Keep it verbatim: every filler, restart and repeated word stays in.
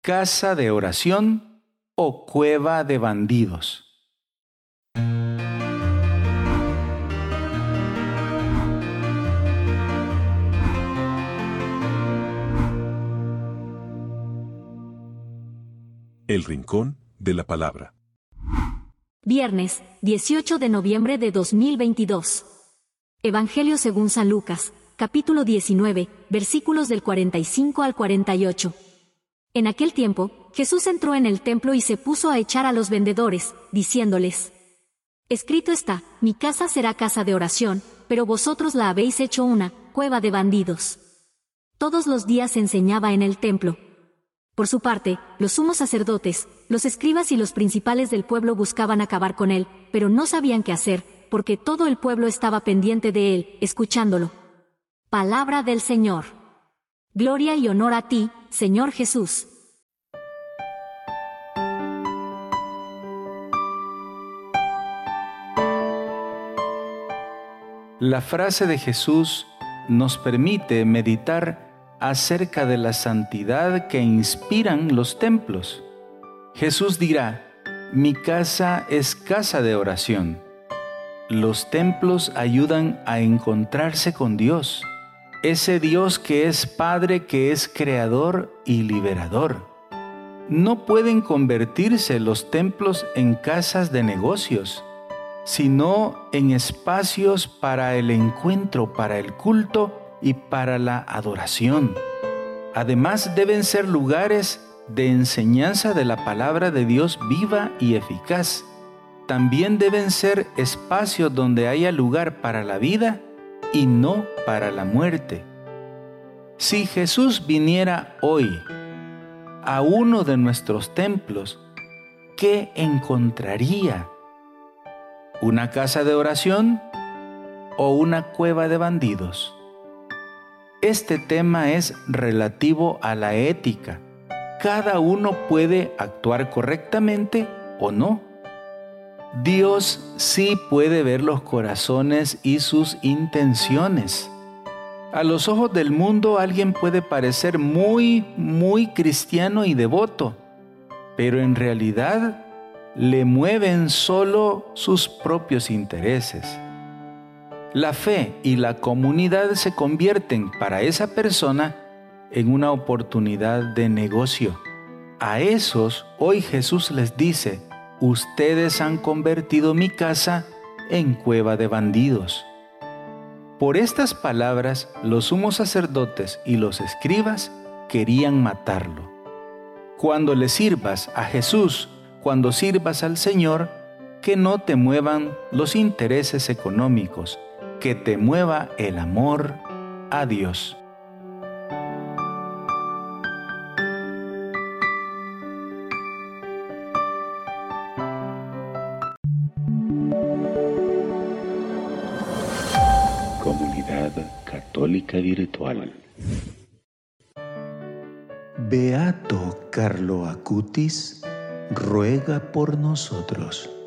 casa de oración o cueva de bandidos. El Rincón de la Palabra. Viernes, dieciocho de noviembre de dos mil veintidós. Evangelio según San Lucas, capítulo diecinueve, versículos del cuarenta y cinco al cuarenta y ocho. En aquel tiempo, Jesús entró en el templo y se puso a echar a los vendedores, diciéndoles: Escrito está, mi casa será casa de oración, pero vosotros la habéis hecho una cueva de bandidos. Todos los días enseñaba en el templo. Por su parte, los sumos sacerdotes, los escribas y los principales del pueblo buscaban acabar con él, pero no sabían qué hacer, porque todo el pueblo estaba pendiente de él, escuchándolo. Palabra del Señor. Gloria y honor a ti, Señor Jesús. La frase de Jesús nos permite meditar acerca de la santidad que inspiran los templos. Jesús dirá: mi casa es casa de oración. Los templos ayudan a encontrarse con Dios, ese Dios que es Padre, que es Creador y Liberador. No pueden convertirse los templos en casas de negocios, sino en espacios para el encuentro, para el culto y para la adoración. Además, deben ser lugares de enseñanza de la palabra de Dios viva y eficaz. También deben ser espacios donde haya lugar para la vida y no para la muerte. Si Jesús viniera hoy a uno de nuestros templos, ¿qué encontraría? ¿Una casa de oración o una cueva de bandidos? Este tema es relativo a la ética. Cada uno puede actuar correctamente o no. Dios sí puede ver los corazones y sus intenciones. A los ojos del mundo alguien puede parecer muy, muy cristiano y devoto, pero en realidad le mueven solo sus propios intereses. La fe y la comunidad se convierten para esa persona en una oportunidad de negocio. A esos hoy Jesús les dice: ustedes han convertido mi casa en cueva de bandidos. Por estas palabras, los sumos sacerdotes y los escribas querían matarlo. Cuando le sirvas a Jesús, cuando sirvas al Señor, que no te muevan los intereses económicos, que te mueva el amor a Dios. Comunidad Católica Virtual. Beato Carlo Acutis ruega por nosotros.